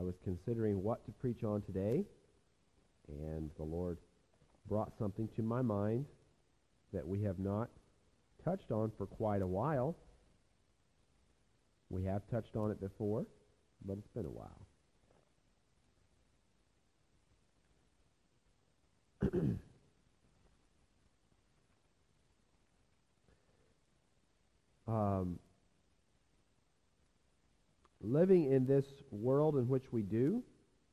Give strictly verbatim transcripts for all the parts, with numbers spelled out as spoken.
I was considering what to preach on today, and the Lord brought something to my mind that we have not touched on for quite a while. We have touched on it before, but it's been a while. um, living in this world in which we do,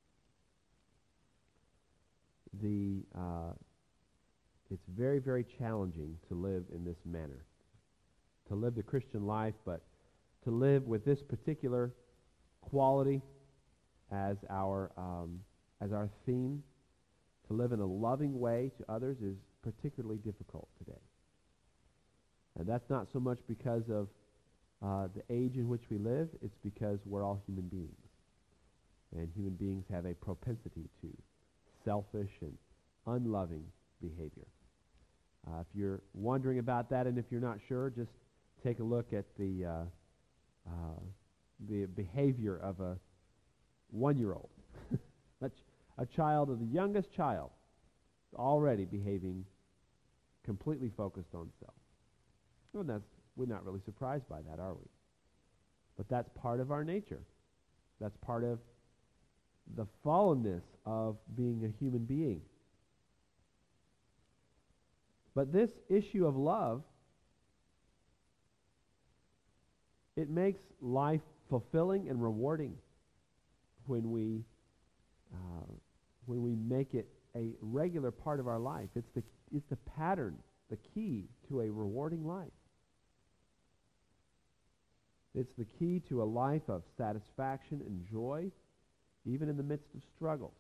the uh, it's very, very challenging to live in this manner, to live the Christian life, but to live with this particular quality as our um, as our theme. To live in a loving way to others is particularly difficult today. And that's not so much because of uh, the age in which we live, it's because we're all human beings. And human beings have a propensity to selfish and unloving behavior. Uh, if you're wondering about that and if you're not sure, just take a look at the, uh, uh, the behavior of a one-year-old. A child of the youngest child already behaving completely focused on self. Well, that's, we're not really surprised by that, are we? But that's part of our nature. That's part of the fallenness of being a human being. But this issue of love, it makes life fulfilling and rewarding when we uh, when we make it a regular part of our life. It's the it's the pattern, the key to a rewarding life. It's the key to a life of satisfaction and joy, even in the midst of struggles.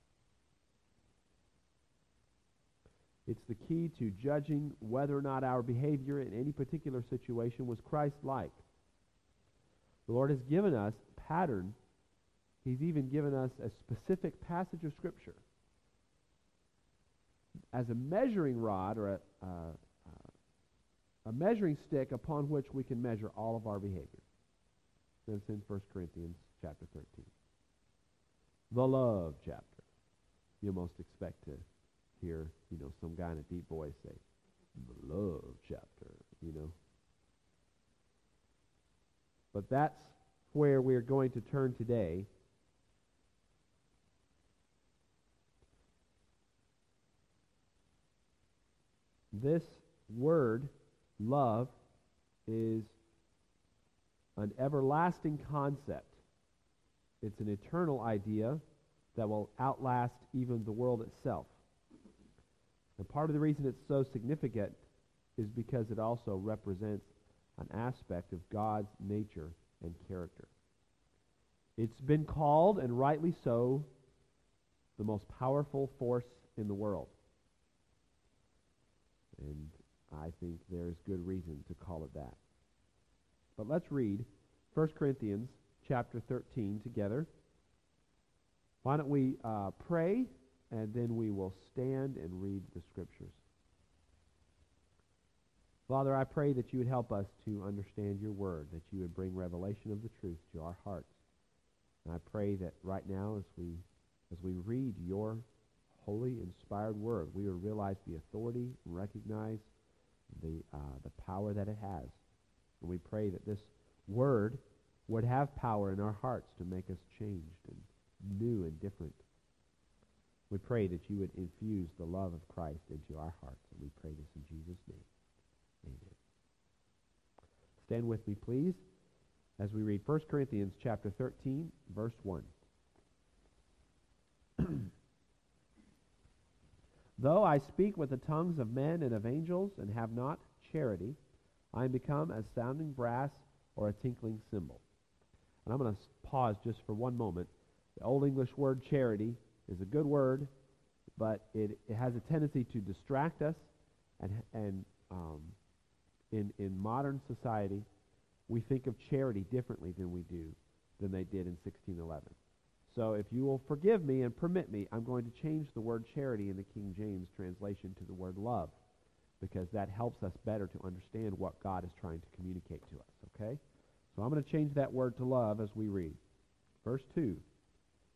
It's the key to judging whether or not our behavior in any particular situation was Christ-like. The Lord has given us a pattern. He's even given us a specific passage of Scripture as a measuring rod or a, uh, uh, a measuring stick upon which we can measure all of our behavior. That's in First Corinthians chapter thirteen. The love chapter. You most expect to hear, you know, some guy in a deep voice say, the love chapter, you know. But that's where we're going to turn today. This word, love, is an everlasting concept. It's an eternal idea that will outlast even the world itself. And part of the reason it's so significant is because it also represents an aspect of God's nature and character. It's been called, and rightly so, the most powerful force in the world. And I think there's good reason to call it that. But let's read First Corinthians chapter thirteen together. Why don't we uh, pray, and then we will stand and read the Scriptures. Father, I pray that you would help us to understand your word, that you would bring revelation of the truth to our hearts. And I pray that right now as we as we read your holy, inspired word, we will realize the authority and recognize the uh, the power that it has. And we pray that this word would have power in our hearts to make us changed and new and different. We pray that you would infuse the love of Christ into our hearts. And we pray this in Jesus' name. Amen. Stand with me, please, as we read First Corinthians chapter thirteen, verse one. Though I speak with the tongues of men and of angels and have not charity, I am become as sounding brass or a tinkling cymbal. And I'm going to pause just for one moment. The Old English word charity is a good word, but it, it has a tendency to distract us, and and um, in in modern society, we think of charity differently than we do than they did in sixteen eleven. So if you will forgive me and permit me, I'm going to change the word charity in the King James translation to the word love, because that helps us better to understand what God is trying to communicate to us, okay? So I'm going to change that word to love as we read. Verse two.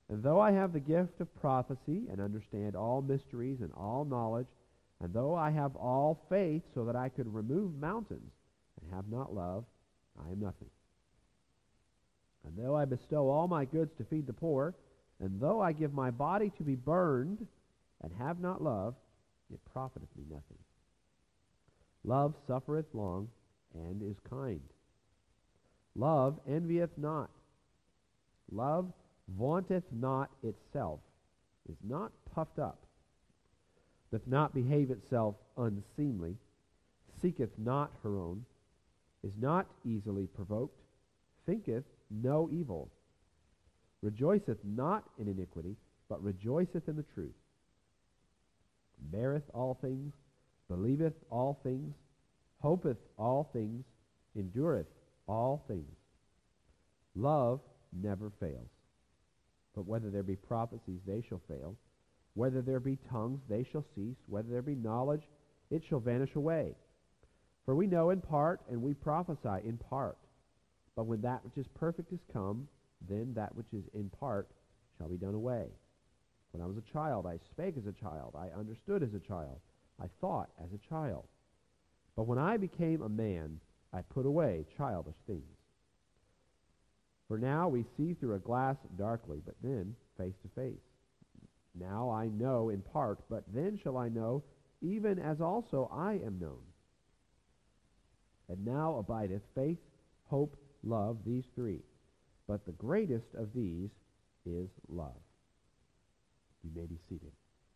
And though I have the gift of prophecy and understand all mysteries and all knowledge, and though I have all faith so that I could remove mountains and have not love, I am nothing. And though I bestow all my goods to feed the poor, and though I give my body to be burned and have not love, it profiteth me nothing. Love suffereth long and is kind. Love envieth not. Love vaunteth not itself, is not puffed up, doth not behave itself unseemly, seeketh not her own, is not easily provoked, thinketh no evil, rejoiceth not in iniquity, but rejoiceth in the truth, beareth all things, believeth all things, hopeth all things, endureth all things. Love never fails. But whether there be prophecies, they shall fail. Whether there be tongues, they shall cease. Whether there be knowledge, it shall vanish away. For we know in part, and we prophesy in part. But when that which is perfect is come, then that which is in part shall be done away. When I was a child, I spake as a child. I understood as a child. I thought as a child. But when I became a man, I put away childish things. For now we see through a glass darkly, but then face to face. Now I know in part, but then shall I know, even as also I am known. And now abideth faith, hope, love, these three. But the greatest of these is love. You may be seated.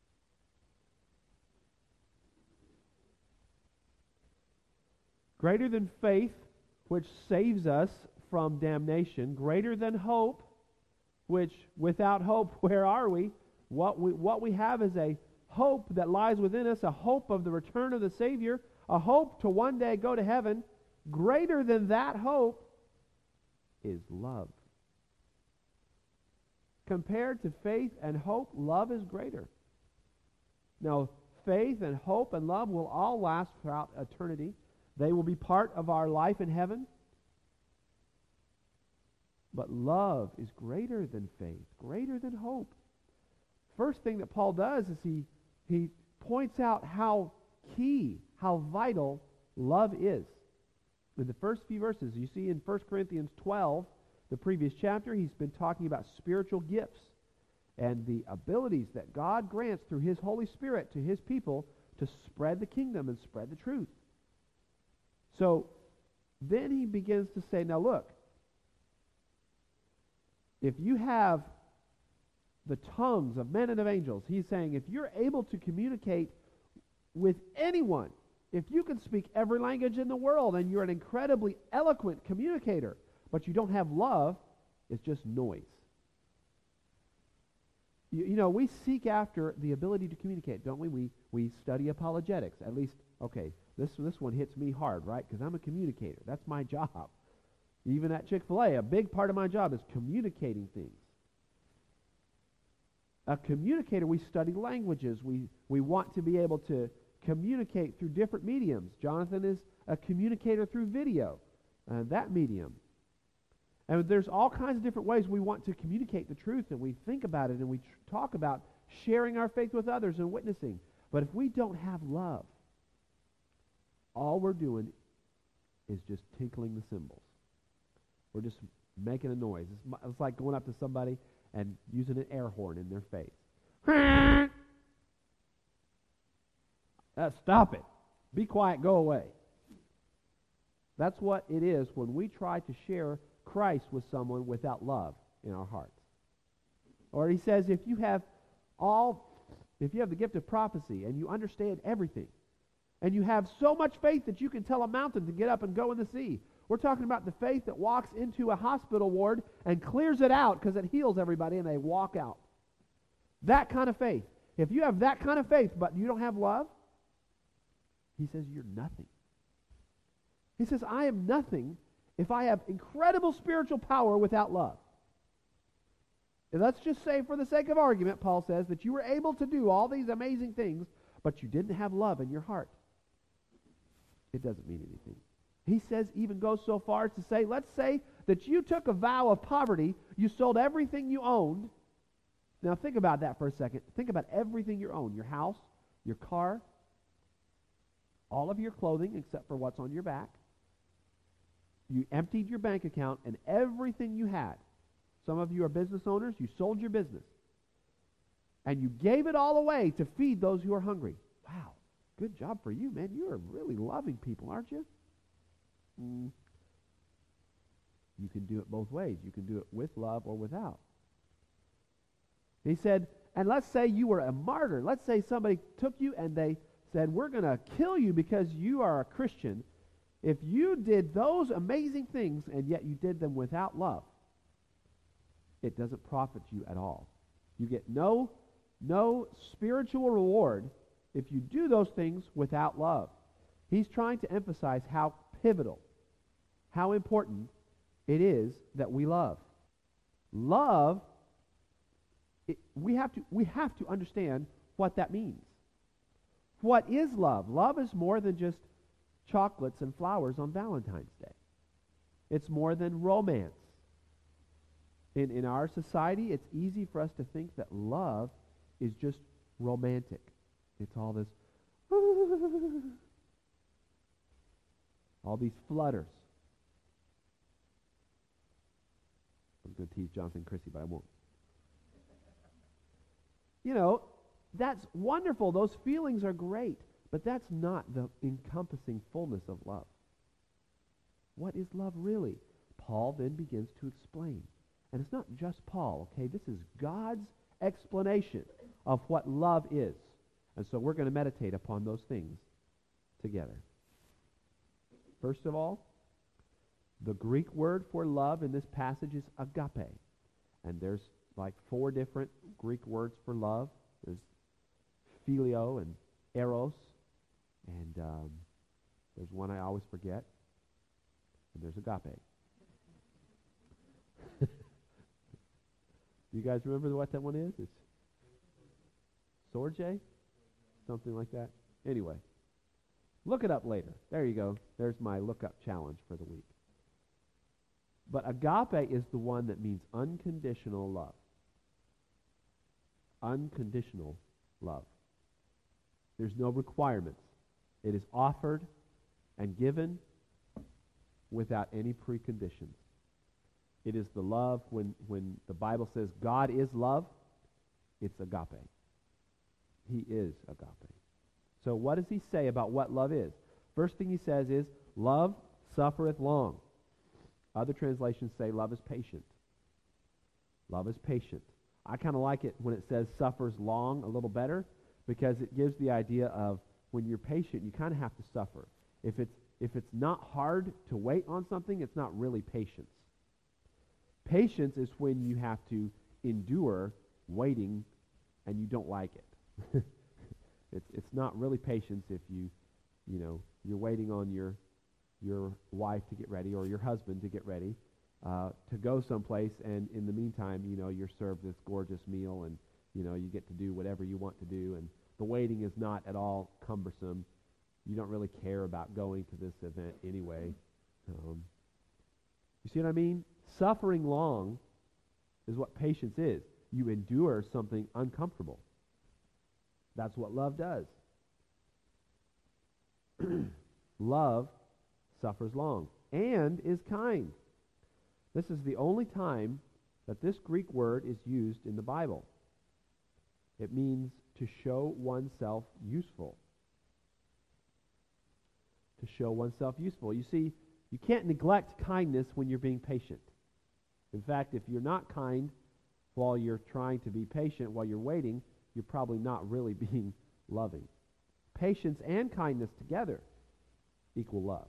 Greater than faith, which saves us from damnation, greater than hope, which without hope, where are we? What we what we have is a hope that lies within us, a hope of the return of the Savior, a hope to one day go to heaven. Greater than that hope is love. Compared to faith and hope, love is greater. Now, faith and hope and love will all last throughout eternity. They will be part of our life in heaven. But love is greater than faith, greater than hope. First thing that Paul does is he, he points out how key, how vital love is. In the first few verses, you see in First Corinthians twelve, the previous chapter, he's been talking about spiritual gifts and the abilities that God grants through His Holy Spirit to His people to spread the kingdom and spread the truth. So then he begins to say, now look, if you have the tongues of men and of angels, he's saying if you're able to communicate with anyone, if you can speak every language in the world and you're an incredibly eloquent communicator, but you don't have love, it's just noise. You, you know, we seek after the ability to communicate, don't we? We we study apologetics. At least, okay, this, this one hits me hard, right? Because I'm a communicator. That's my job. Even at Chick-fil-A, a big part of my job is communicating things. A communicator, we study languages. We, we want to be able to communicate through different mediums. Jonathan is a communicator through video, uh, that medium. And there's all kinds of different ways we want to communicate the truth, and we think about it, and we tr- talk about sharing our faith with others and witnessing. But if we don't have love, all we're doing is just tinkling the cymbals. We're just making a noise. It's, it's like going up to somebody and using an air horn in their face. Uh, stop it. Be quiet. Go away. That's what it is when we try to share Christ with someone without love in our hearts. Or he says, if you have all, if you have the gift of prophecy and you understand everything, and you have so much faith that you can tell a mountain to get up and go in the sea. We're talking about the faith that walks into a hospital ward and clears it out because it heals everybody and they walk out. That kind of faith. If you have that kind of faith but you don't have love, he says you're nothing. He says, I am nothing if I have incredible spiritual power without love. And let's just say, for the sake of argument, Paul says, that you were able to do all these amazing things, but you didn't have love in your heart. It doesn't mean anything. He says, even goes so far as to say, let's say that you took a vow of poverty, you sold everything you owned, Now think about that for a second. Think about everything you own, your house, your car, all of your clothing except for what's on your back. You emptied your bank account and everything you had. Some of you are business owners. You sold your business. And you gave it all away to feed those who are hungry. Wow. Good job for you, man. You are really loving people, aren't you? Mm. You can do it both ways. You can do it with love or without. He said, and let's say you were a martyr. Let's say somebody took you and they said, we're going to kill you because you are a Christian. If you did those amazing things and yet you did them without love, it doesn't profit you at all. You get no, no spiritual reward if you do those things without love. He's trying to emphasize how pivotal, how important it is that we love. Love, it, we have to we have to understand what that means. What is love? Love is more than just chocolates and flowers on Valentine's Day. It's more than romance. In, in our society, it's easy for us to think that love is just romantic. It's all this, all these flutters. I was going to tease Jonathan and Chrissy, but I won't. You know, that's wonderful. Those feelings are great, but that's not the encompassing fullness of love. What is love really? Paul then begins to explain. And it's not just Paul, okay? This is God's explanation of what love is. And so we're going to meditate upon those things together. First of all, the Greek word for love in this passage is agape. And there's like four different Greek words for love. There's phileo and eros. And um, there's one I always forget. And there's agape. Do you guys remember what that one is? It's Sorge? Something like that. Anyway, look it up later. There you go. There's my look-up challenge for the week. But agape is the one that means unconditional love. Unconditional love. There's no requirements. It is offered and given without any preconditions. It is the love, when, when the Bible says God is love, it's agape. He is agape. So what does he say about what love is? First thing he says is, love suffereth long. Other translations say love is patient. Love is patient. I kind of like it when it says suffers long a little better, because it gives the idea of when you're patient, you kind of have to suffer. If it's, if it's not hard to wait on something, it's not really patience. Patience is when you have to endure waiting and you don't like it. it's it's not really patience if you, you know, you're waiting on your your wife to get ready or your husband to get ready uh, to go someplace, and in the meantime, you know, you're served this gorgeous meal and, you know, you get to do whatever you want to do, and the waiting is not at all cumbersome. You don't really care about going to this event anyway. Um, you see what I mean? Suffering long is what patience is. You endure something uncomfortable. That's what love does. Love suffers long and is kind. This is the only time that this Greek word is used in the Bible. It means to show oneself useful. To show oneself useful. You see, you can't neglect kindness when you're being patient. In fact, if you're not kind while you're trying to be patient, while you're waiting, you're probably not really being loving. Patience and kindness together equal love.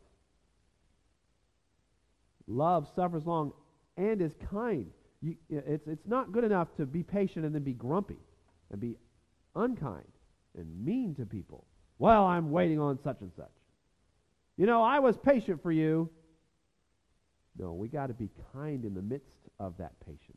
Love suffers long and is kind. You, it's, it's not good enough to be patient and then be grumpy and be unkind and mean to people. Well, I'm waiting on such and such. You know, I was patient for you. No, we got to be kind in the midst of that patience.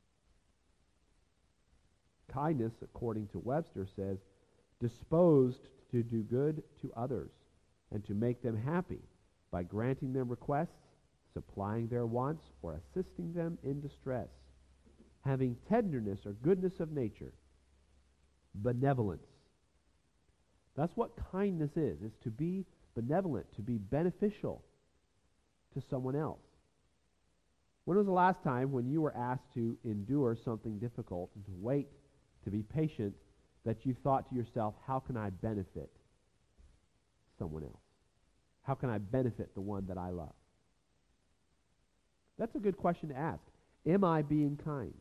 Kindness, according to Webster, says, disposed to do good to others and to make them happy by granting them requests, supplying their wants, or assisting them in distress. having tenderness or goodness of nature, benevolence. That's what kindness is. It's to be benevolent, to be beneficial to someone else. When was the last time when you were asked to endure something difficult and to wait, to be patient, that you thought to yourself, how can I benefit someone else? How can I benefit the one that I love? That's a good question to ask. Am I being kind?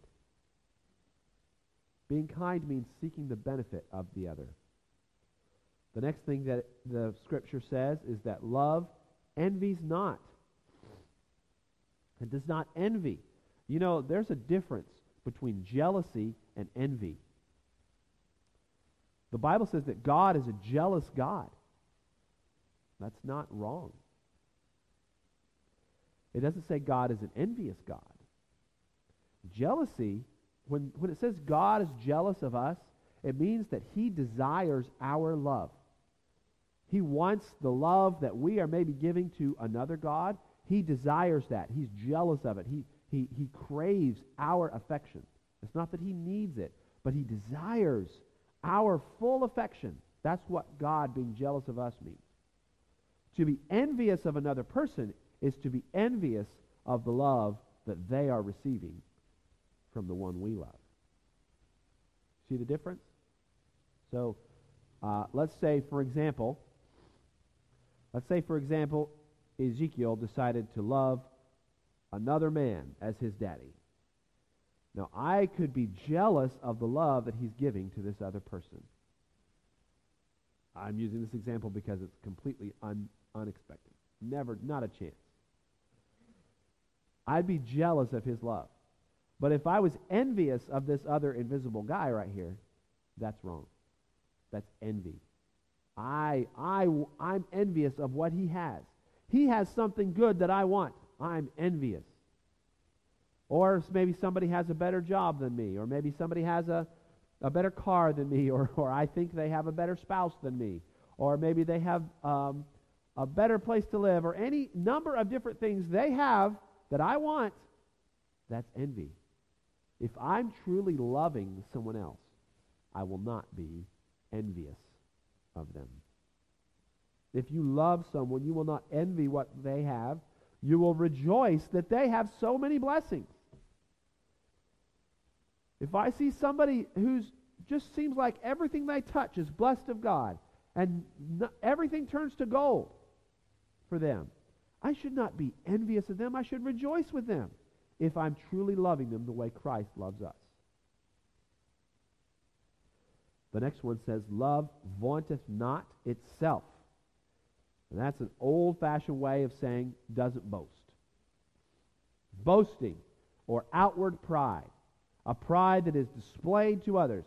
Being kind means seeking the benefit of the other. The next thing that the Scripture says is that love envies not. It does not envy. You know, there's a difference between jealousy and envy. The Bible says that God is a jealous God. That's not wrong. It doesn't say God is an envious God. Jealousy, when, when it says God is jealous of us, it means that He desires our love. He wants the love that we are maybe giving to another God. He desires that. He's jealous of it. He, he, he craves our affection. It's not that He needs it, but He desires our full affection. That's what God being jealous of us means. To be envious of another person is to be envious of the love that they are receiving from the one we love. See the difference? So, uh, let's say, for example, let's say, for example, Ezekiel decided to love another man as his daddy. Now, I could be jealous of the love that he's giving to this other person. I'm using this example because it's completely un, unexpected. Never, not a chance. I'd be jealous of his love. But if I was envious of this other invisible guy right here, that's wrong. That's envy. I, I, I'm envious of what he has. He has something good that I want. I'm envious. Or maybe somebody has a better job than me, or maybe somebody has a, a better car than me, or, or I think they have a better spouse than me, or maybe they have um, a better place to live, or any number of different things they have that I want. That's envy. If I'm truly loving someone else, I will not be envious of them. If you love someone, you will not envy what they have. You will rejoice that they have so many blessings. If I see somebody who's just seems like everything they touch is blessed of God, and no, everything turns to gold for them, I should not be envious of them. I should rejoice with them if I'm truly loving them the way Christ loves us. The next one says, love vaunteth not itself. And that's an old-fashioned way of saying doesn't boast. Boasting, or outward pride, a pride that is displayed to others.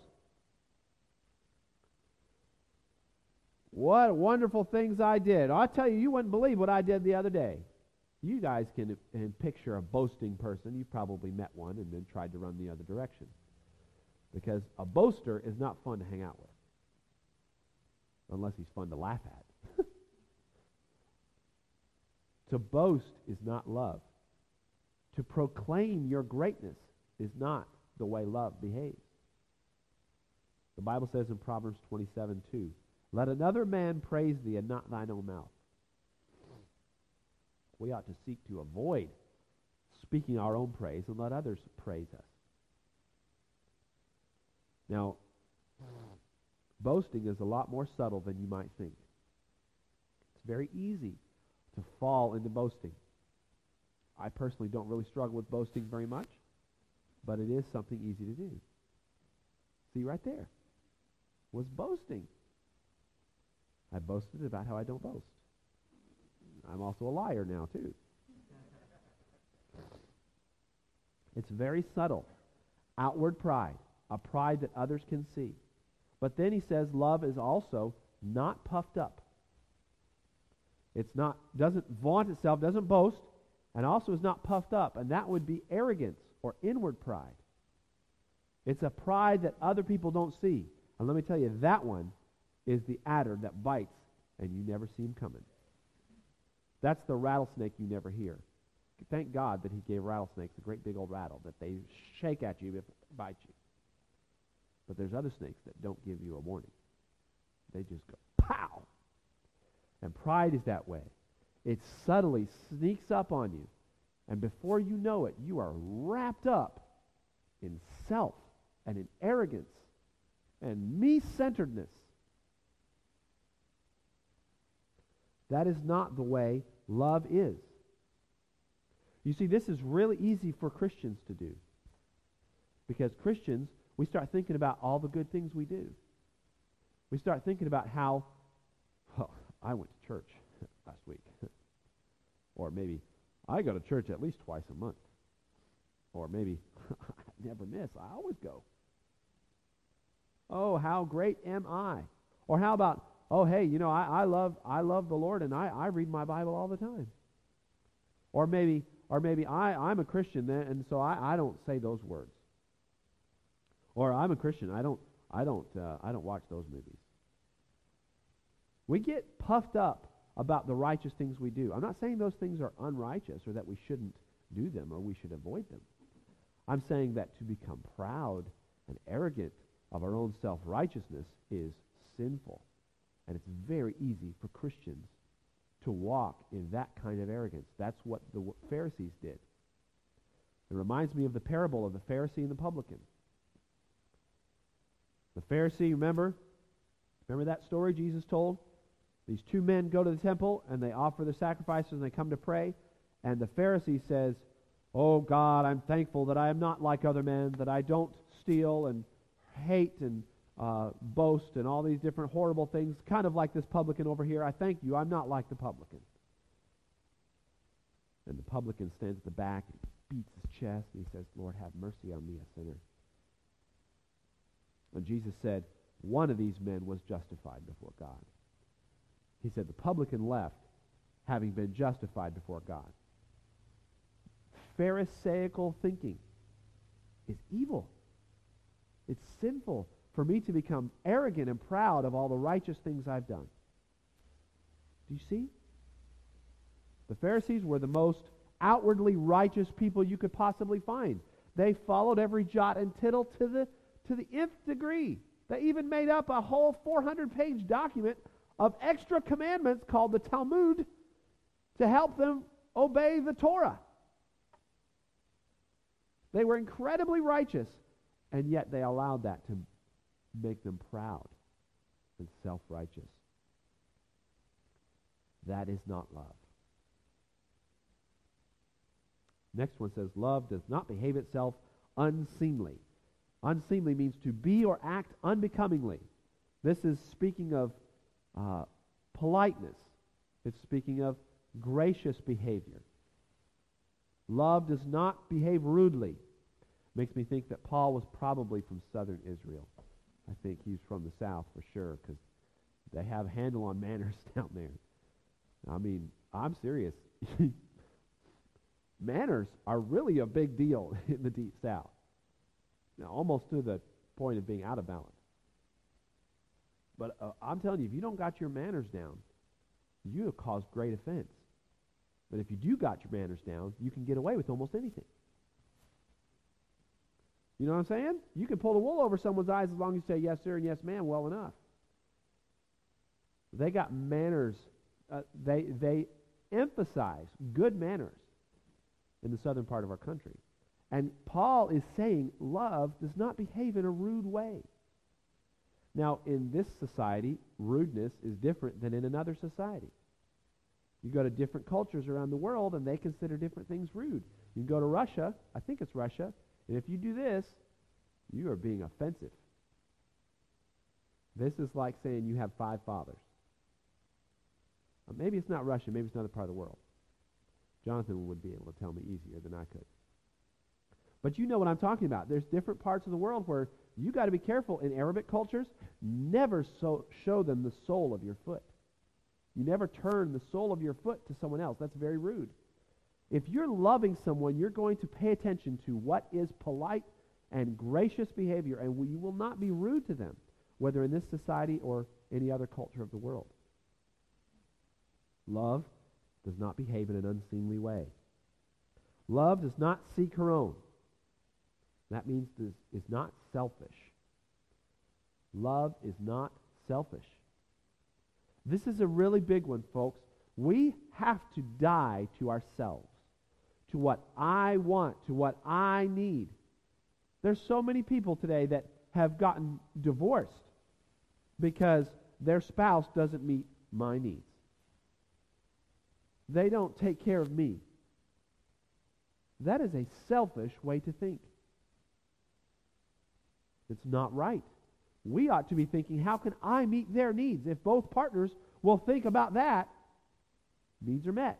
What wonderful things I did. I'll tell you, you wouldn't believe what I did the other day. You guys can, can picture a boasting person. You've probably met one and then tried to run the other direction. Because a boaster is not fun to hang out with. Unless he's fun to laugh at. To boast is not love. To proclaim your greatness is not the way love behaves. The Bible says in Proverbs twenty-seven two, let another man praise thee and not thine own mouth. We ought to seek to avoid speaking our own praise and let others praise us. Now, boasting is a lot more subtle than you might think. It's very easy to fall into boasting. I personally don't really struggle with boasting very much, but it is something easy to do. See right there was boasting. I boasted about how I don't boast. I'm also a liar now too. It's very subtle. Outward pride, a pride that others can see. But then he says love is also not puffed up. It's not, doesn't vaunt itself, doesn't boast, and also is not puffed up. And that would be arrogance or inward pride. It's a pride that other people don't see. And let me tell you, that one is the adder that bites and you never see him coming. That's the rattlesnake you never hear. thank God that he gave rattlesnakes a great big old rattle that they shake at you if they bite you. But there's other snakes that don't give you a warning. They just go, pow! And pride is that way. It subtly sneaks up on you. And before you know it, you are wrapped up in self and in arrogance and me-centeredness. That is not the way love is. You see, this is really easy for Christians to do. Because Christians, we start thinking about all the good things we do. We start thinking about how, oh, I went to church last week. Or maybe, I go to church at least twice a month. Or maybe, I never miss, I always go. Oh, how great am I? Or how about, oh, hey, you know, I, I love I love the Lord, and I, I read my Bible all the time. Or maybe, or maybe I, I'm a Christian, then, and so I, I don't say those words. Or I'm a Christian, I don't I don't uh, I don't watch those movies. We get puffed up about the righteous things we do. I'm not saying those things are unrighteous or that we shouldn't do them or we should avoid them. I'm saying that to become proud and arrogant of our own self-righteousness is sinful. And it's very easy for Christians to walk in that kind of arrogance. That's what the Pharisees did. It reminds me of the parable of the Pharisee and the publican. The Pharisee, remember? Remember that story Jesus told? These two men go to the temple and they offer the sacrifices and they come to pray. And the Pharisee says, "Oh God, I'm thankful that I am not like other men, that I don't steal and hate and uh, boast and all these different horrible things, kind of like this publican over here. I thank you, I'm not like the publican." And the publican stands at the back and beats his chest and he says, "Lord, have mercy on me, a sinner." And Jesus said, one of these men was justified before God. He said, the publican left, having been justified before God. Pharisaical thinking is evil. It's sinful for me to become arrogant and proud of all the righteous things I've done. Do you see? The Pharisees were the most outwardly righteous people you could possibly find. They followed every jot and tittle to the to the nth degree. They even made up a whole four hundred page document of extra commandments called the Talmud to help them obey the Torah. They were incredibly righteous, and yet they allowed that to make them proud and self-righteous. That is not love. Next one says, love does not behave itself unseemly. Unseemly means to be or act unbecomingly. This is speaking of uh, politeness. It's speaking of gracious behavior. Love does not behave rudely. Makes me think that Paul was probably from southern Israel. I think he's from the south for sure, because they have a handle on manners down there. I mean, I'm serious. Manners are really a big deal in the deep south. Now, almost to the point of being out of balance. But uh, I'm telling you, if you don't got your manners down, you have caused great offense. But if you do got your manners down, you can get away with almost anything. You know what I'm saying? You can pull the wool over someone's eyes as long as you say yes, sir, and yes, ma'am, well enough. They got manners. Uh, they they emphasize good manners in the southern part of our country. And Paul is saying love does not behave in a rude way. Now, in this society, rudeness is different than in another society. You go to different cultures around the world, and they consider different things rude. You can go to Russia, I think it's Russia, and if you do this, you are being offensive. This is like saying you have five fathers. Uh, maybe it's not Russia, maybe it's another part of the world. Jonathan would be able to tell me easier than I could. But you know what I'm talking about. There's different parts of the world where you got to be careful. In Arabic cultures, never so show them the sole of your foot. You never turn the sole of your foot to someone else. That's very rude. If you're loving someone, you're going to pay attention to what is polite and gracious behavior, and you will not be rude to them, whether in this society or any other culture of the world. Love does not behave in an unseemly way. Love does not seek her own. That means this is not selfish. Love is not selfish. This is a really big one, folks. We have to die to ourselves, to what I want, to what I need. There's so many people today that have gotten divorced because their spouse doesn't meet my needs. They don't take care of me. That is a selfish way to think. It's not right. We ought to be thinking, how can I meet their needs? If both partners will think about that, needs are met.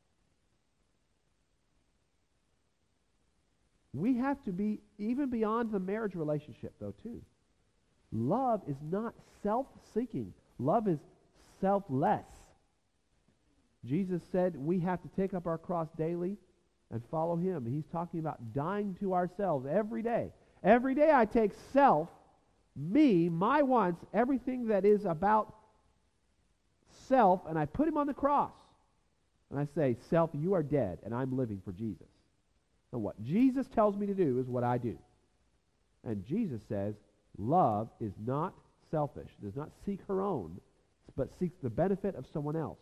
We have to be even beyond the marriage relationship, though, too. Love is not self-seeking. Love is selfless. Jesus said we have to take up our cross daily and follow Him. He's talking about dying to ourselves every day. Every day I take self, me, my wants, everything that is about self, and I put Him on the cross. And I say, self, you are dead, and I'm living for Jesus. And what Jesus tells me to do is what I do. And Jesus says, love is not selfish, does not seek her own, but seeks the benefit of someone else.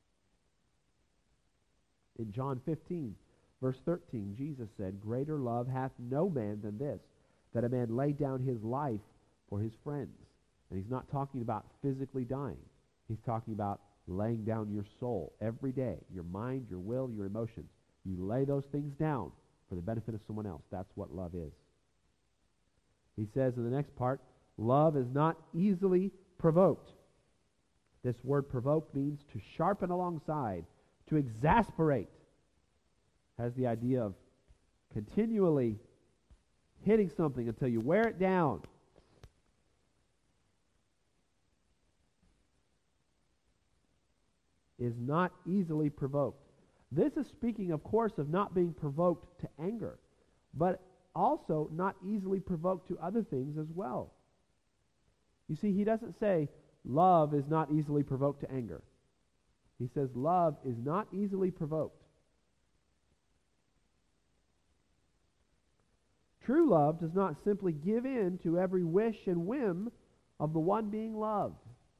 In John fifteen, verse thirteen, Jesus said, greater love hath no man than this, that a man lay down his life for his friends. And he's not talking about physically dying. He's talking about laying down your soul every day, your mind, your will, your emotions. You lay those things down for the benefit of someone else. That's what love is. He says in the next part, love is not easily provoked. This word provoked means to sharpen alongside, to exasperate. Has the idea of continually hitting something until you wear it down. Is not easily provoked. This is speaking, of course, of not being provoked to anger, but also not easily provoked to other things as well. You see, he doesn't say love is not easily provoked to anger. He says love is not easily provoked. True love does not simply give in to every wish and whim of the one being loved.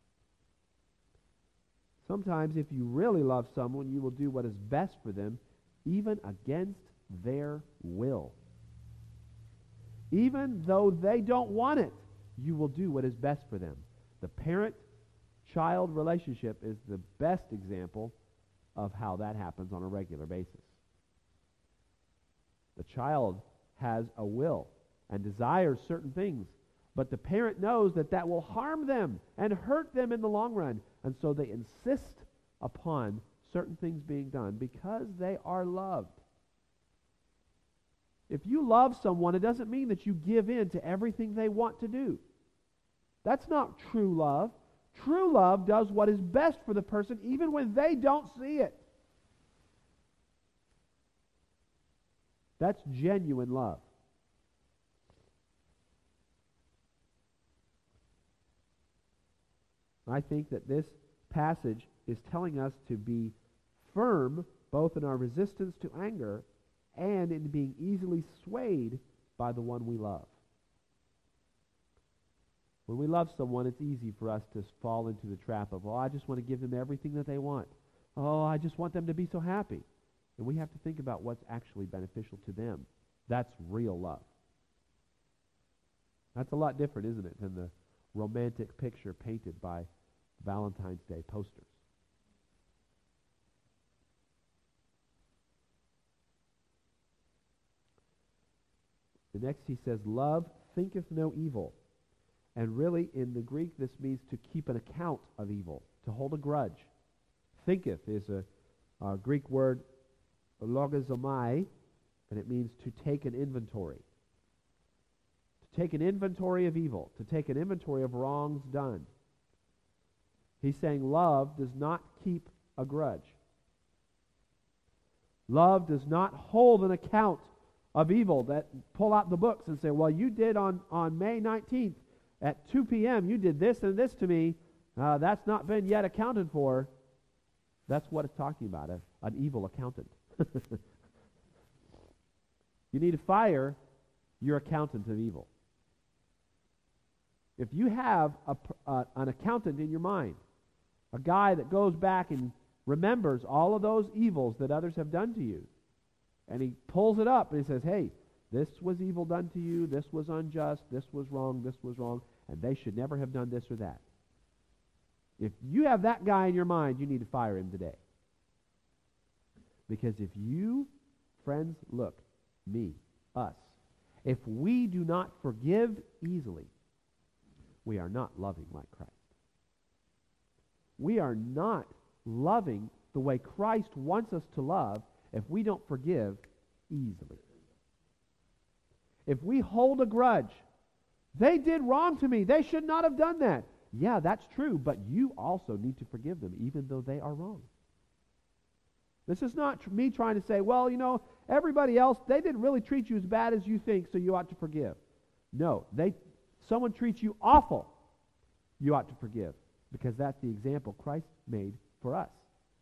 Sometimes if you really love someone, you will do what is best for them, even against their will. Even though they don't want it, you will do what is best for them. The parent-child relationship is the best example of how that happens on a regular basis. The child has a will and desires certain things, but the parent knows that that will harm them and hurt them in the long run, and so they insist upon certain things being done because they are loved. If you love someone, it doesn't mean that you give in to everything they want to do. That's not true love. True love does what is best for the person even when they don't see it. That's genuine love. I think that this passage is telling us to be firm both in our resistance to anger and in being easily swayed by the one we love. When we love someone, it's easy for us to fall into the trap of, oh, I just want to give them everything that they want. Oh, I just want them to be so happy. And we have to think about what's actually beneficial to them. That's real love. That's a lot different, isn't it, than the romantic picture painted by Valentine's Day posters. The next he says, love thinketh no evil. And really, in the Greek, this means to keep an account of evil, to hold a grudge. Thinketh is a, a Greek word, logizomai, and it means to take an inventory. To take an inventory of evil, to take an inventory of wrongs done. He's saying love does not keep a grudge. Love does not hold an account of evil, that pull out the books and say, well, you did on, on May nineteenth at two p.m., you did this and this to me. Uh, that's not been yet accounted for. That's what it's talking about, a, an evil accountant. You need to fire your accountant of evil. If you have a, uh, an accountant in your mind, a guy that goes back and remembers all of those evils that others have done to you, and he pulls it up and he says, hey, this was evil done to you, this was unjust, this was wrong, this was wrong, and they should never have done this or that. If you have that guy in your mind, you need to fire him today. Because if you, friends, look, me, us, if we do not forgive easily, we are not loving like Christ. We are not loving the way Christ wants us to love if we don't forgive easily. If we hold a grudge, they did wrong to me, they should not have done that. Yeah, that's true, but you also need to forgive them even though they are wrong. This is not tr- me trying to say, well, you know, everybody else, they didn't really treat you as bad as you think, so you ought to forgive. No, they someone treats you awful, you ought to forgive, because that's the example Christ made for us.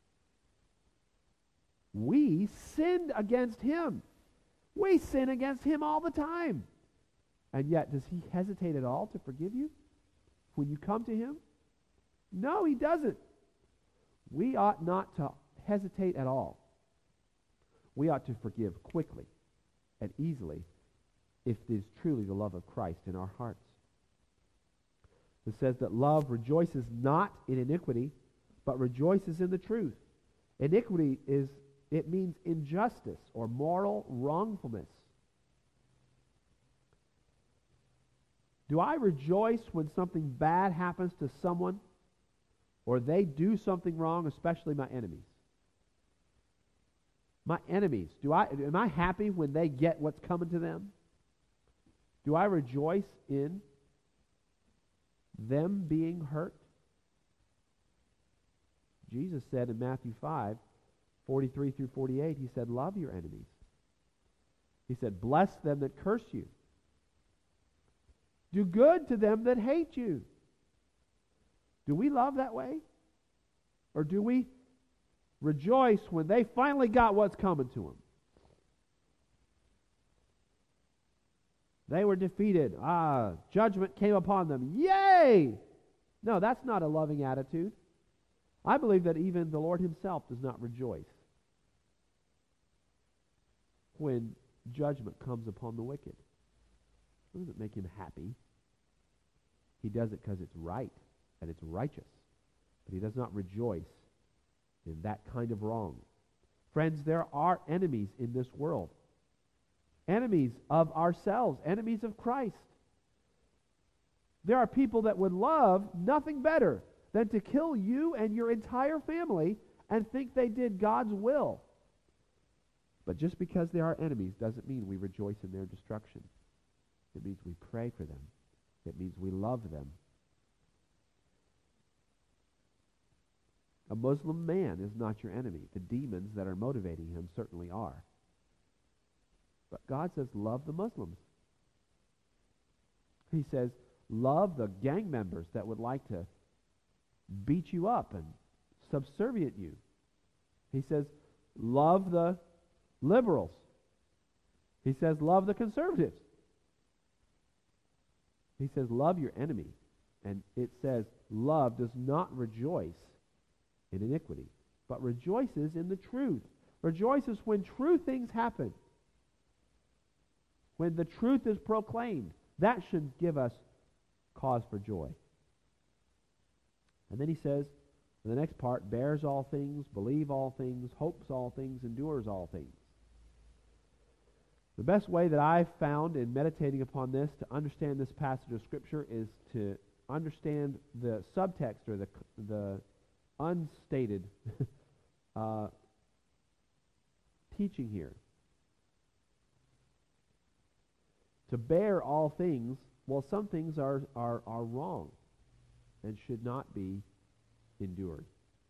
We sinned against him. We sin against him all the time. And yet, does he hesitate at all to forgive you when you come to him? No, he doesn't. We ought not to hesitate at all. We ought to forgive quickly and easily if it is truly the love of Christ in our hearts. It says that love rejoices not in iniquity, but rejoices in the truth. Iniquity is, it means injustice or moral wrongfulness. Do I rejoice when something bad happens to someone or they do something wrong, especially my enemies? My enemies, do I am I happy when they get what's coming to them? Do I rejoice in them being hurt? Jesus said in Matthew five, forty-three through forty-eight, he said, love your enemies. He said, bless them that curse you. Do good to them that hate you. Do we love that way? Or do we rejoice when they finally got what's coming to them? They were defeated. Ah, judgment came upon them. Yay! No, that's not a loving attitude. I believe that even the Lord himself does not rejoice when judgment comes upon the wicked. It doesn't make him happy. He does it because it's right and it's righteous. But he does not rejoice in that kind of wrong. Friends, there are enemies in this world. Enemies of ourselves, enemies of Christ. There are people that would love nothing better than to kill you and your entire family and think they did God's will. But just because they are enemies doesn't mean we rejoice in their destruction. It means we pray for them. It means we love them. A Muslim man is not your enemy. The demons that are motivating him certainly are. But God says, love the Muslims. He says, love the gang members that would like to beat you up and subservient you. He says, love the liberals. He says, love the conservatives. He says, love your enemy. And it says, love does not rejoice in iniquity, but rejoices in the truth. Rejoices when true things happen. When the truth is proclaimed. That should give us cause for joy. And then he says, in the next part, bears all things, believe all things, hopes all things, endures all things. The best way that I've found in meditating upon this to understand this passage of Scripture is to understand the subtext or the, the unstated uh, teaching here. To bear all things, well, some things are, are, are wrong and should not be endured.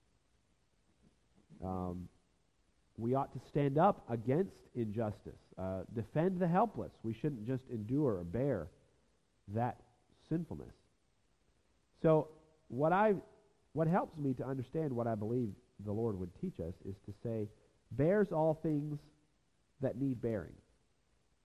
Um, we ought to stand up against injustice, uh, defend the helpless. We shouldn't just endure or bear that sinfulness. So what I, what helps me to understand what I believe the Lord would teach us is to say, bears all things that need bearing.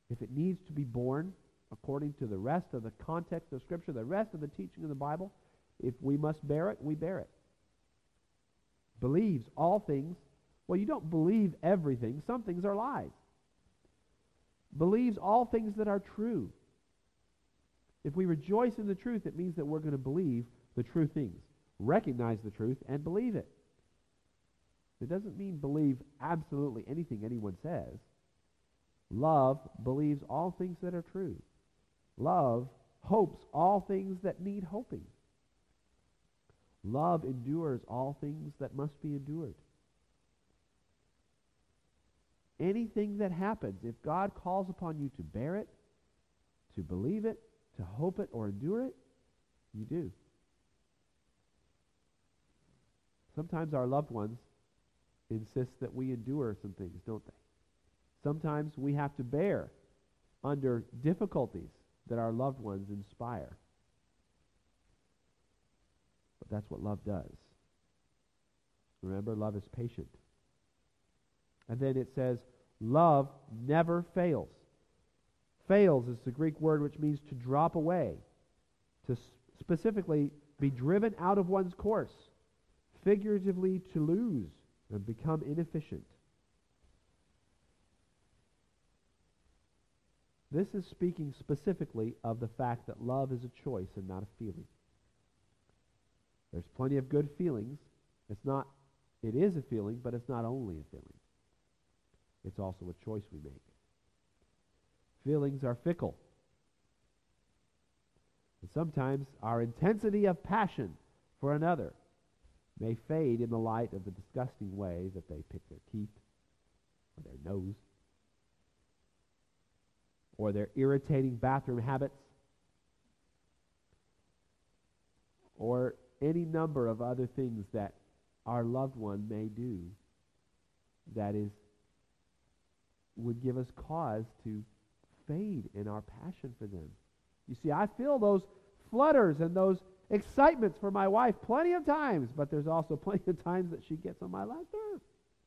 if it needs to be borne according to the rest of the context of Scripture, the rest of the teaching of the Bible, if we must bear it, we bear it. Believes all things. Well, you don't believe everything. Some things are lies. Believes all things that are true. If we rejoice in the truth, it means that we're going to believe the true things, recognize the truth, and believe it. It doesn't mean believe absolutely anything anyone says. Love believes all things that are true. Love hopes all things that need hoping. Love endures all things that must be endured. Anything that happens, if God calls upon you to bear it, to believe it, to hope it, or endure it, you do. Sometimes our loved ones insist that we endure some things, don't they? Sometimes we have to bear under difficulties that our loved ones inspire. But that's what love does. Remember, love is patient. And then it says, love never fails. Fails is the Greek word which means to drop away, to s- specifically be driven out of one's course, figuratively to lose and become inefficient. This is speaking specifically of the fact that love is a choice and not a feeling. There's plenty of good feelings. It's not, it is a feeling, but it's not only a feeling. It's also a choice we make. Feelings are fickle. And sometimes our intensity of passion for another may fade in the light of the disgusting way that they pick their teeth, or their nose, or their irritating bathroom habits, or any number of other things that our loved one may do that is would give us cause to fade in our passion for them. You see, I feel those flutters and those excitements for my wife plenty of times, but there's also plenty of times that she gets on my last nerve.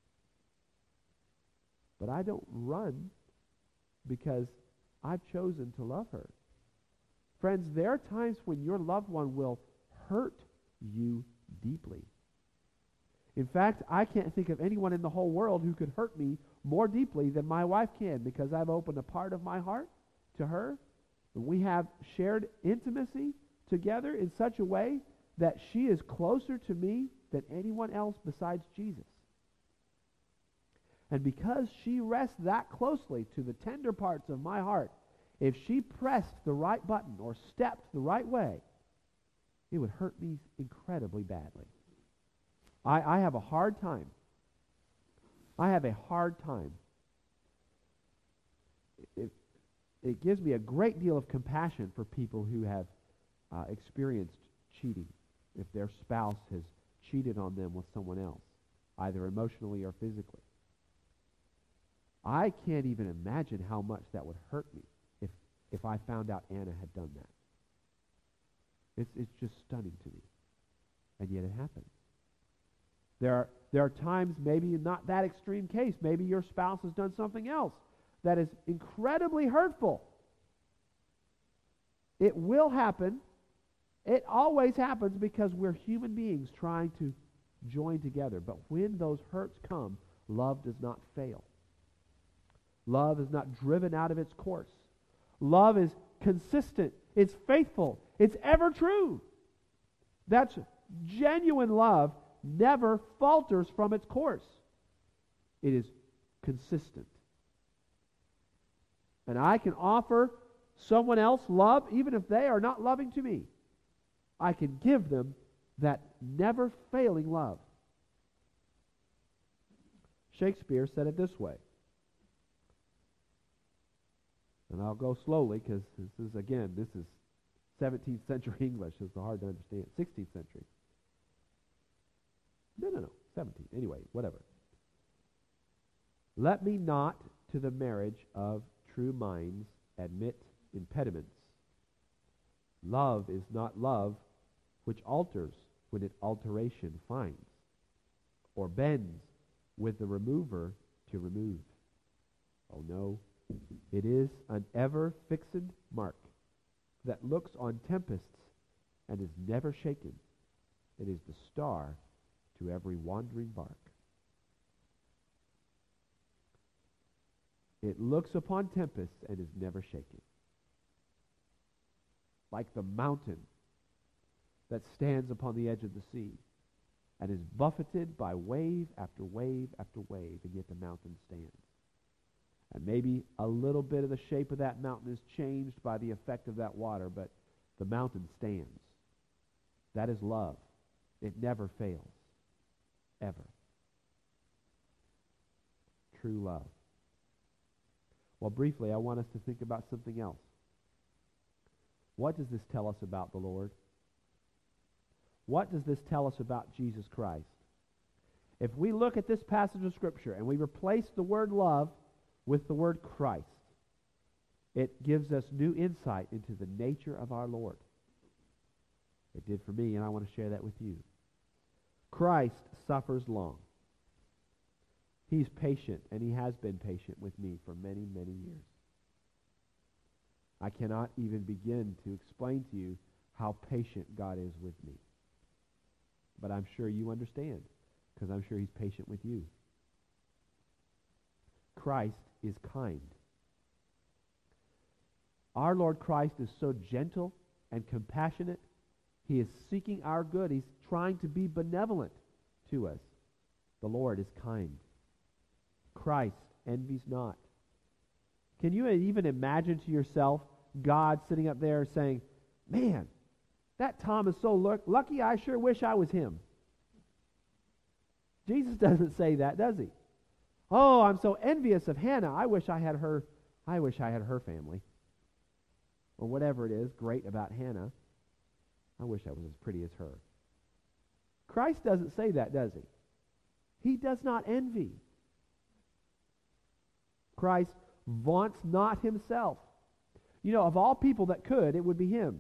But I don't run because I've chosen to love her. Friends, there are times when your loved one will hurt you deeply. In fact, I can't think of anyone in the whole world who could hurt me more deeply than my wife can, because I've opened a part of my heart to her. We have shared intimacy together in such a way that she is closer to me than anyone else besides Jesus. And because she rests that closely to the tender parts of my heart, if she pressed the right button or stepped the right way, it would hurt me incredibly badly. I, I have a hard time. I have a hard time. It, it gives me a great deal of compassion for people who have uh, experienced cheating, if their spouse has cheated on them with someone else, either emotionally or physically. I can't even imagine how much that would hurt me if, if I found out Anna had done that. It's, it's just stunning to me. And yet it happens. There are, there are times, maybe not that extreme case, maybe your spouse has done something else that is incredibly hurtful. It will happen. It always happens because we're human beings trying to join together. But when those hurts come, love does not fail. Love is not driven out of its course. Love is consistent. It's faithful. It's ever true. That's genuine love. Never falters from its course. It is consistent. And I can offer someone else love even if they are not loving to me. I can give them that never failing love. Shakespeare said it this way. And I'll go slowly because this is, again, this is seventeenth century English. It's hard to understand. sixteenth century. No, no, no. seventeenth. Anyway, whatever. Let me not to the marriage of true minds admit impediments. Love is not love which alters when it alteration finds, or bends with the remover to remove. Oh no, It is an ever-fixed mark that looks on tempests and is never shaken. It is the star to every wandering bark. It looks upon tempests and is never shaken. Like the mountain that stands upon the edge of the sea and is buffeted by wave after wave after wave, and yet the mountain stands. And maybe a little bit of the shape of that mountain is changed by the effect of that water, but the mountain stands. That is love. It never fails. Ever. True love. Well, briefly, I want us to think about something else. What does this tell us about the Lord? What does this tell us about Jesus Christ? If we look at this passage of Scripture and we replace the word love with the word Christ, it gives us new insight into the nature of our Lord. It did for me, and I want to share that with you. Christ suffers long. He's patient, and he has been patient with me for many, many years. I cannot even begin to explain to you how patient God is with me. But I'm sure you understand, because I'm sure he's patient with you. Christ is kind. Our Lord Christ is so gentle and compassionate. He is seeking our good. He's trying to be benevolent to us. The Lord is kind. Christ envies not. Can you even imagine to yourself God sitting up there saying, man, that Tom is so luck- lucky, I sure wish I was him. Jesus doesn't say that, does he? Oh, I'm so envious of Hannah. I wish I had her, I wish I had her family. Or whatever it is great about Hannah. I wish I was as pretty as her. Christ doesn't say that, does he? He does not envy. Christ vaunts not himself. You know, of all people that could, it would be him.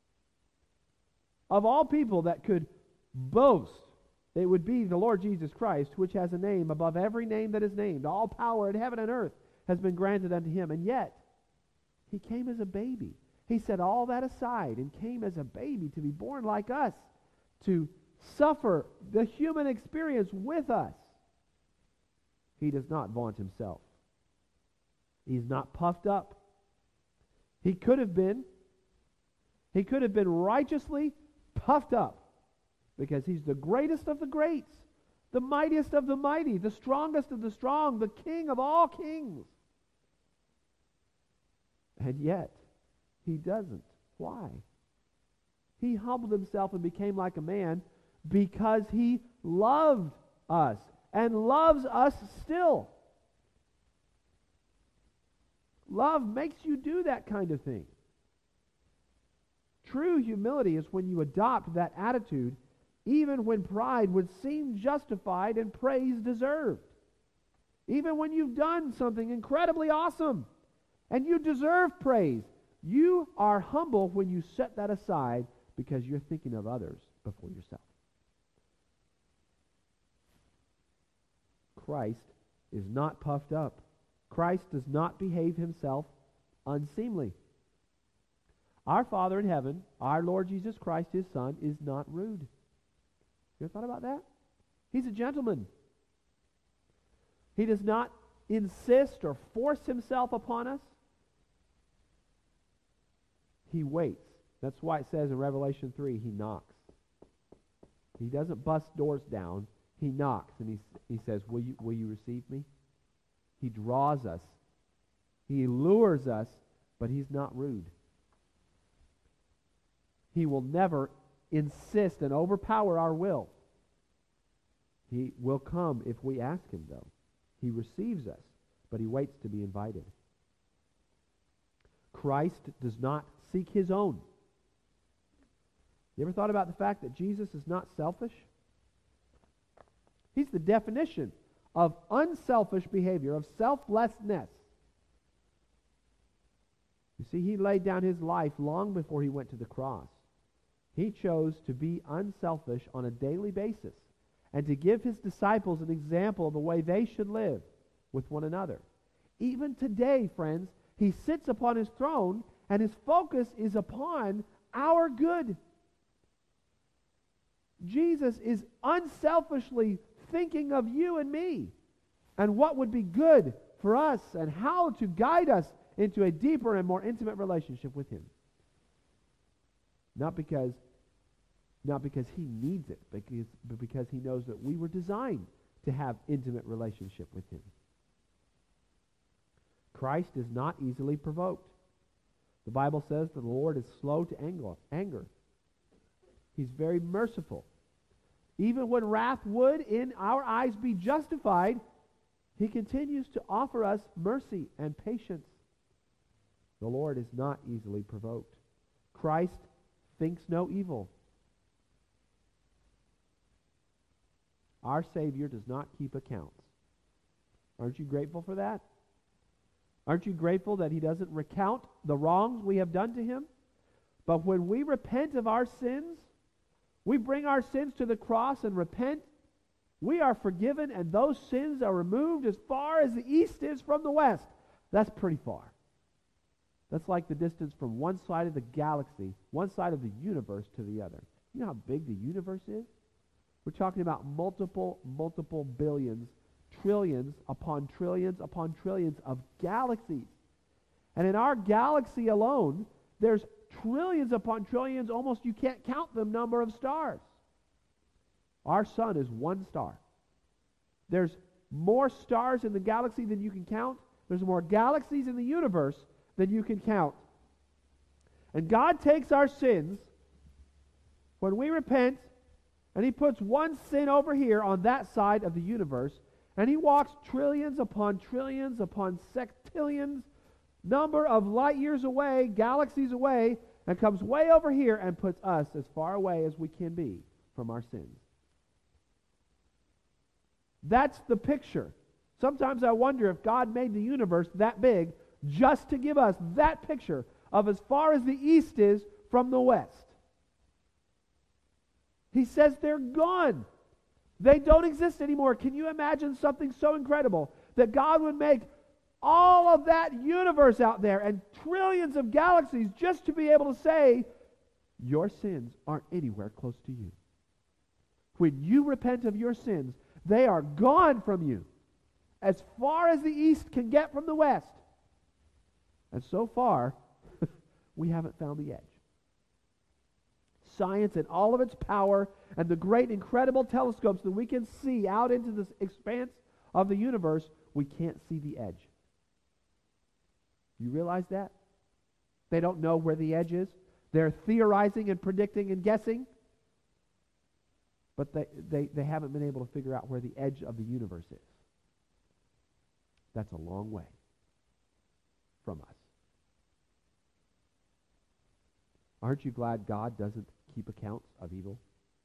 Of all people that could boast, it would be the Lord Jesus Christ, which has a name above every name that is named. All power in heaven and earth has been granted unto him. And yet, he came as a baby. He set all that aside and came as a baby to be born like us, to suffer the human experience with us. He does not vaunt himself. He's not puffed up. He could have been, he could have been righteously puffed up because he's the greatest of the greats, the mightiest of the mighty, the strongest of the strong, the king of all kings. And yet, he doesn't. Why? He humbled himself and became like a man because he loved us and loves us still. Love makes you do that kind of thing. True humility is when you adopt that attitude even when pride would seem justified and praise deserved. Even when you've done something incredibly awesome and you deserve praise, you are humble when you set that aside because you're thinking of others before yourself. Christ is not puffed up. Christ does not behave himself unseemly. Our Father in heaven, our Lord Jesus Christ, his Son, is not rude. You ever thought about that? He's a gentleman. He does not insist or force himself upon us. He waits. That's why it says in Revelation three, he knocks. He doesn't bust doors down. He knocks and he, he says, will you, will you receive me? He draws us. He lures us, but he's not rude. He will never insist and overpower our will. He will come if we ask him, though. He receives us, but he waits to be invited. Christ does not seek his own. You ever thought about the fact that Jesus is not selfish? He's the definition of unselfish behavior, of selflessness. You see, he laid down his life long before he went to the cross. He chose to be unselfish on a daily basis and to give his disciples an example of the way they should live with one another. even today, friends, He sits upon His throne, and His focus is upon our good. Jesus is unselfishly thinking of you and me and what would be good for us and how to guide us into a deeper and more intimate relationship with Him. Not because, not because He needs it, but because, but because He knows that we were designed to have intimate relationship with Him. Christ is not easily provoked. The Bible says that the Lord is slow to anger. anger. He's very merciful. Even when wrath would, in our eyes, be justified, He continues to offer us mercy and patience. The Lord is not easily provoked. Christ thinks no evil. Our Savior does not keep accounts. Aren't you grateful for that? Aren't you grateful that He doesn't recount the wrongs we have done to Him? But when we repent of our sins, we bring our sins to the cross and repent, we are forgiven, and those sins are removed as far as the east is from the west. That's pretty far. That's like the distance from one side of the galaxy, one side of the universe to the other. You know how big the universe is? We're talking about multiple, multiple billions, trillions upon trillions upon trillions of galaxies. And in our galaxy alone, there's trillions upon trillions, almost you can't count the number of stars. Our sun is one star. There's more stars in the galaxy than you can count. There's more galaxies in the universe than you can count. And God takes our sins when we repent, and He puts one sin over here on that side of the universe, and He walks trillions upon trillions upon sextillions, number of light years away, galaxies away, and comes way over here and puts us as far away as we can be from our sins. That's the picture. Sometimes I wonder if God made the universe that big just to give us that picture of as far as the east is from the west. He says they're gone. They don't exist anymore. Can you imagine something so incredible that God would make all of that universe out there and trillions of galaxies just to be able to say, your sins aren't anywhere close to you. When you repent of your sins, they are gone from you, as far as the east can get from the west. And so far, we haven't found the edge. Science and all of its power and the great incredible telescopes that we can see out into this expanse of the universe, we can't see the edge. You realize that? They don't know where the edge is. They're theorizing and predicting and guessing, but they, they, they haven't been able to figure out where the edge of the universe is. That's a long way from us. Aren't you glad God doesn't keep accounts of evil?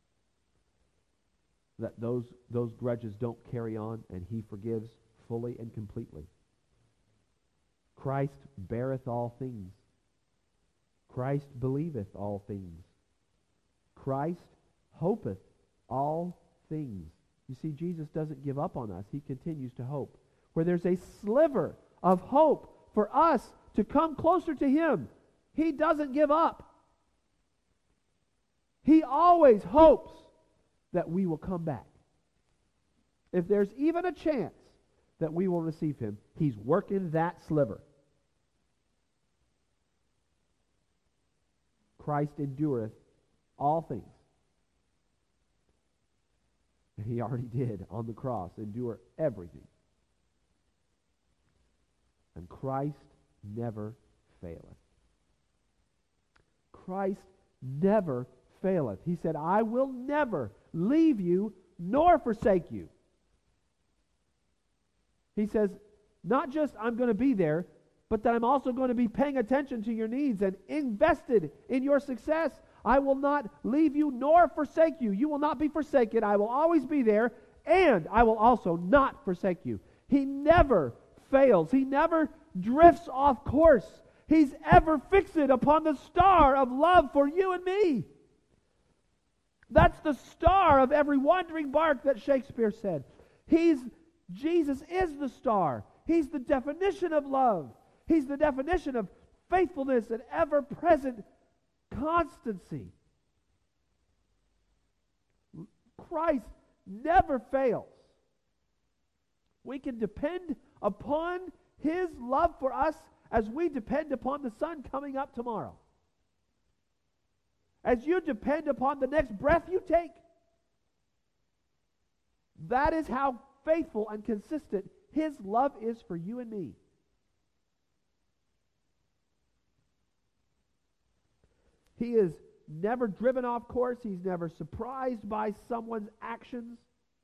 That those, those grudges don't carry on, and He forgives fully and completely. Christ beareth all things. Christ believeth all things. Christ hopeth all things. You see, Jesus doesn't give up on us. He continues to hope. Where there's a sliver of hope for us to come closer to Him, He doesn't give up. He always hopes that we will come back. If there's even a chance that we will receive Him, He's working that sliver. Christ endureth all things. And He already did on the cross endure everything. And Christ never faileth. Christ never faileth. He said, I will never leave you nor forsake you. He says, not just I'm going to be there, but that I'm also going to be paying attention to your needs and invested in your success. I will not leave you nor forsake you. You will not be forsaken. I will always be there, and I will also not forsake you. He never fails. He never drifts off course. He's ever fixed upon the star of love for you and me. That's the star of every wandering bark that Shakespeare said. He's, Jesus is the star. He's the definition of love. He's the definition of faithfulness and ever-present constancy. Christ never fails. We can depend upon His love for us as we depend upon the sun coming up tomorrow. As you depend upon the next breath you take. That is how faithful and consistent His love is for you and me. He is never driven off course. He's never surprised by someone's actions.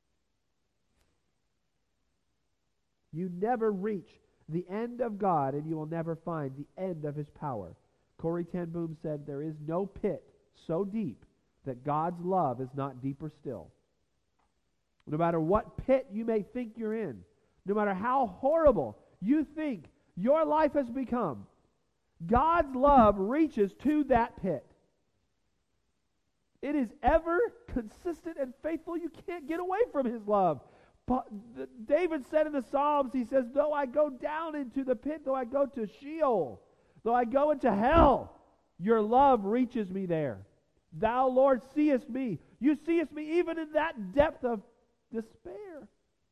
You never reach the end of God, and you will never find the end of His power. Corrie ten Boom said, there is no pit so deep that God's love is not deeper still. No matter what pit you may think you're in, no matter how horrible you think your life has become, God's love reaches to that pit. It is ever consistent and faithful. You can't get away from His love. But David said in the Psalms, he says, though I go down into the pit, though I go to Sheol, though I go into hell, your love reaches me there. Thou, Lord, seest me. You seest me even in that depth of despair.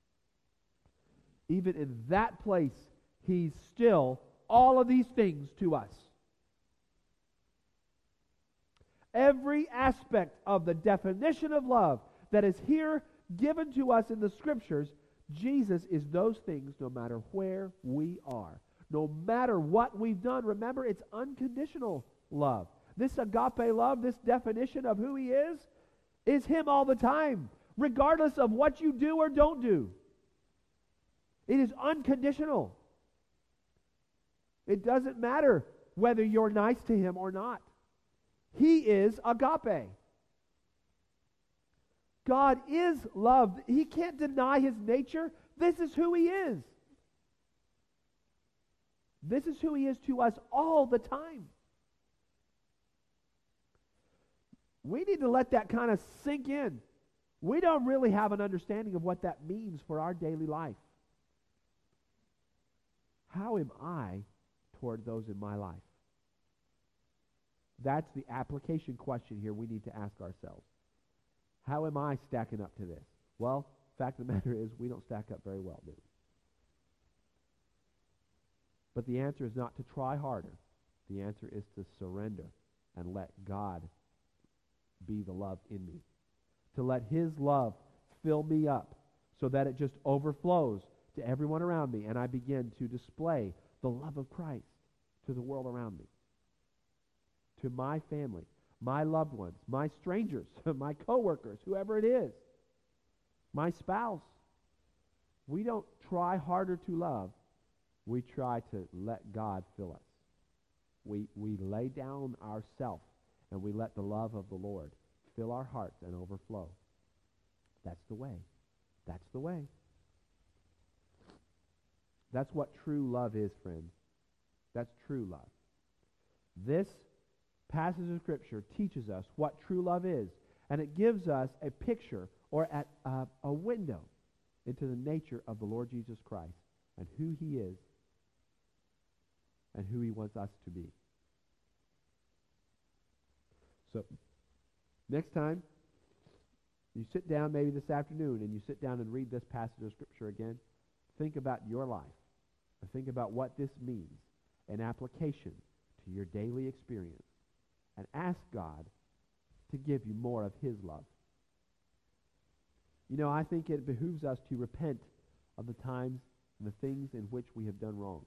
Even in that place, He's still all of these things to us. Every aspect of the definition of love that is here given to us in the Scriptures, Jesus is those things no matter where we are. No matter what we've done. Remember, it's unconditional love. This agape love, this definition of who He is, is Him all the time, regardless of what you do or don't do. It is unconditional. It doesn't matter whether you're nice to Him or not. He is agape. God is love. He can't deny His nature. This is who He is. This is who He is to us all the time. We need to let that kind of sink in. We don't really have an understanding of what that means for our daily life. How am I toward those in my life? That's the application question here we need to ask ourselves. How am I stacking up to this? Well, fact of the matter is we don't stack up very well, do we? But the answer is not to try harder. The answer is to surrender and let God be the love in me. To let His love fill me up so that it just overflows to everyone around me and I begin to display the love of Christ to the world around me. To my family, my loved ones, my strangers, my coworkers, whoever it is, my spouse. We don't try harder to love. We try to let God fill us. We, we lay down ourself and we let the love of the Lord fill our hearts and overflow. That's the way. That's the way. That's what true love is, friends. That's true love. This passage of Scripture teaches us what true love is, and it gives us a picture or at, uh, a window into the nature of the Lord Jesus Christ and who He is and who He wants us to be. So, next time you sit down maybe this afternoon and you sit down and read this passage of Scripture again, think about your life. Or think about what this means in application to your daily experience. And ask God to give you more of His love. You know, I think it behooves us to repent of the times and the things in which we have done wrong.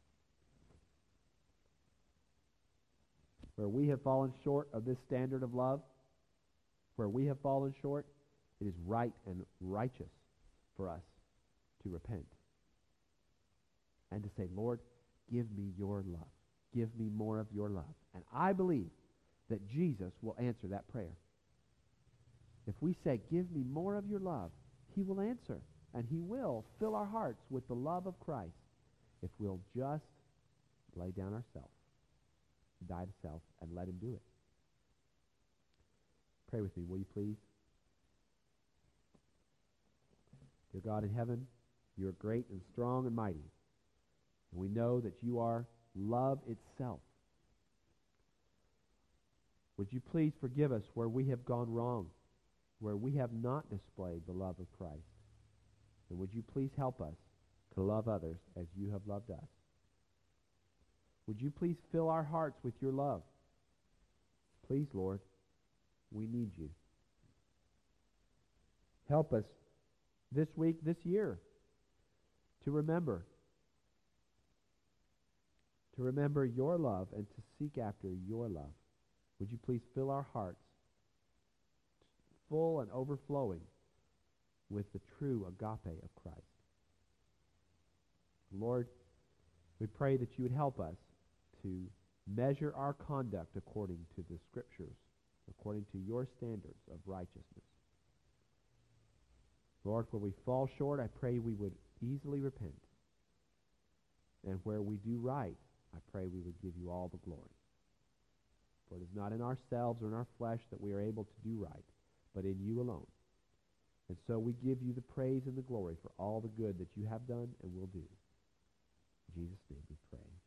Where we have fallen short of this standard of love, where we have fallen short, it is right and righteous for us to repent. And to say, Lord, give me your love. Give me more of your love. And I believe that Jesus will answer that prayer. If we say, give me more of your love, He will answer. And He will fill our hearts with the love of Christ if we'll just lay down ourselves, die to self, and let Him do it. Pray with me, will you please? Dear God in heaven, you are great and strong and mighty. And we know that you are love itself. Would you please forgive us where we have gone wrong, where we have not displayed the love of Christ? And would you please help us to love others as you have loved us? Would you please fill our hearts with your love? Please, Lord, we need you. Help us this week, this year, to remember, to remember your love and to seek after your love. Would you please fill our hearts full and overflowing with the true agape of Christ? Lord, we pray that you would help us to measure our conduct according to the Scriptures, according to your standards of righteousness. Lord, where we fall short, I pray we would easily repent. And where we do right, I pray we would give you all the glory. For it is not in ourselves or in our flesh that we are able to do right, but in you alone. And so we give you the praise and the glory for all the good that you have done and will do. In Jesus' name we pray.